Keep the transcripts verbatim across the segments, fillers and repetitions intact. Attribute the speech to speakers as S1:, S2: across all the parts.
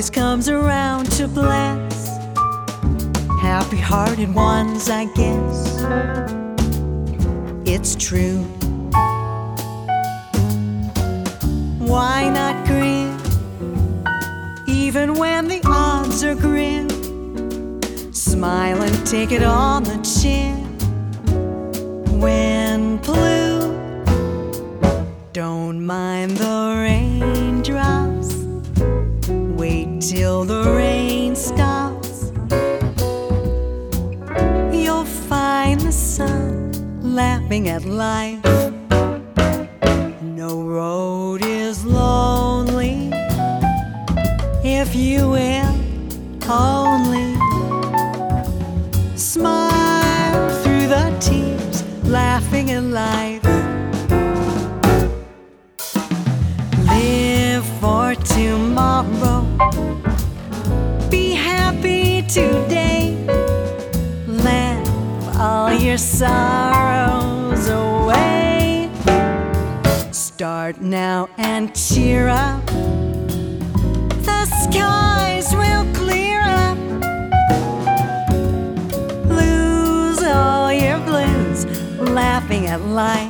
S1: always comes around to bless happy-hearted ones, I guess. It's true. Why not grin, even when the odds are grim? Smile and take it on the chin. When blue, don't mind the raindrops. Wait till the rain stops. You'll find the sun laughing at life. No road is lonely if you will only smile through the tears, laughing at life. Live for tomorrow, be happy today. Laugh all your sorrows away. Start now and cheer up. The skies will clear up. Lose all your blues, laughing at life.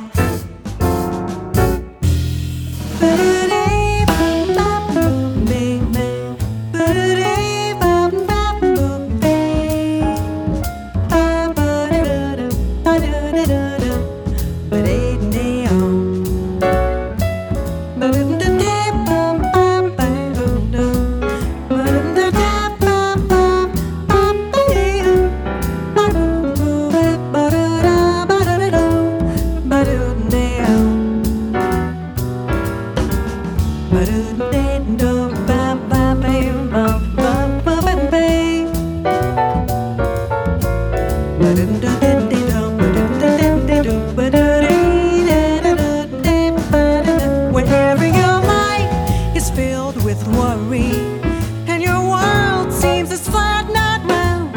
S1: Wherever your life is filled with worry and your world seems as flat, not round,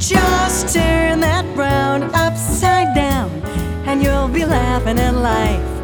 S1: just turn that frown upside down and you'll be laughing at life.